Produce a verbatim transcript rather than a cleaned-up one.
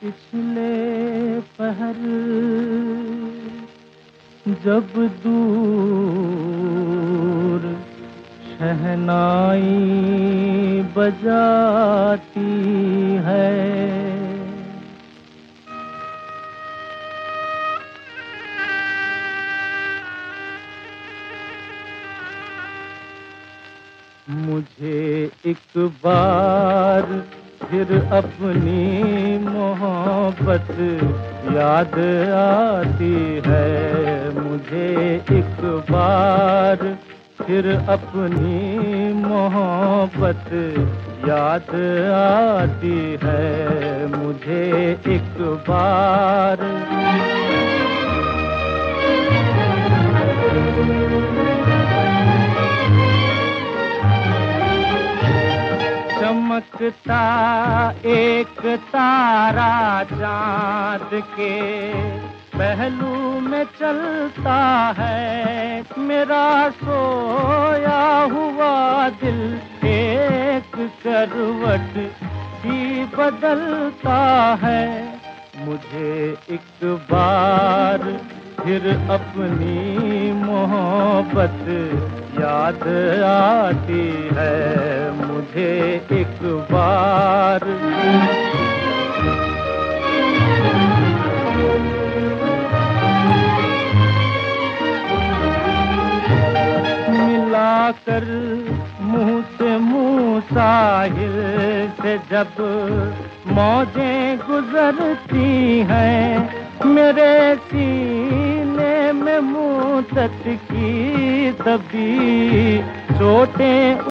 पिछले पहर जब दूर शहनाई बजाती है, मुझे एक बार फिर अपनी मोहब्बत याद आती है। मुझे एक बार फिर अपनी मोहब्बत याद आती है। मुझे एक बार चमकता एक तारा चाँद के पहलू में चलता है। मेरा सोया हुआ दिल एक करवट ही बदलता है। मुझे एक बार फिर अपनी मोहब्बत याद आती है। मुझे एक बार मिलाकर मुंह से मुंह साहिल से जब मौजें गुजरती हैं, मेरे सीने में मुद्दत की दबी चोटें